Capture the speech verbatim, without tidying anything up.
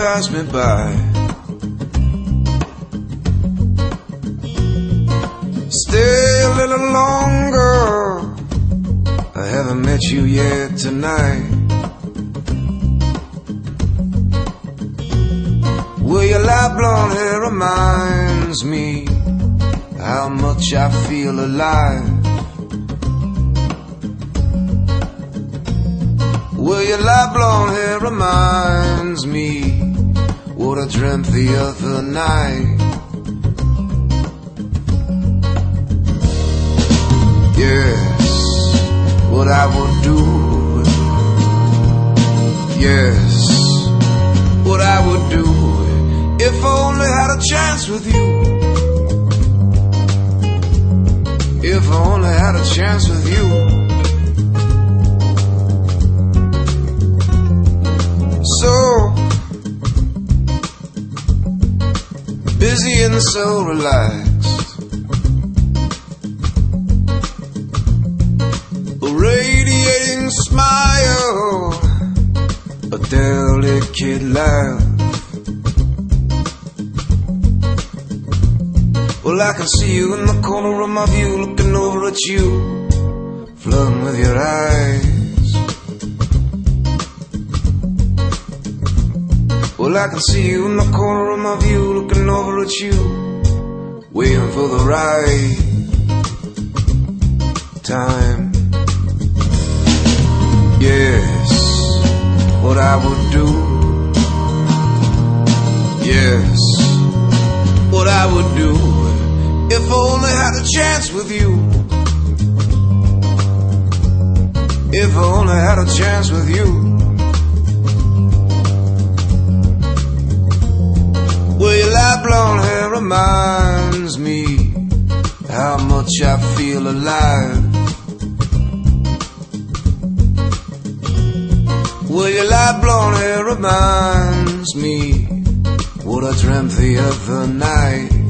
pass me by. Stay a little longer, I haven't met you yet tonight. Well, your light blonde hair reminds me how much I feel alive. Well, your light blonde hair reminds me what I dreamt the other night. Yes, what I would do. Yes, what I would do if I only had a chance with you. If I only had a chance with you. So busy and so relaxed, a radiating smile, a delicate laugh. Well, I can see you in the corner of my view, looking over at you, flirting with your eyes. Well, I can see you in the corner of my view, looking over at you, waiting for the right time. Yes, what I would do. Yes, what I would do if I only had a chance with you. If I only had a chance with you. Well, your light blonde hair reminds me how much I feel alive. Well, your light blonde hair reminds me what I dreamt the other night.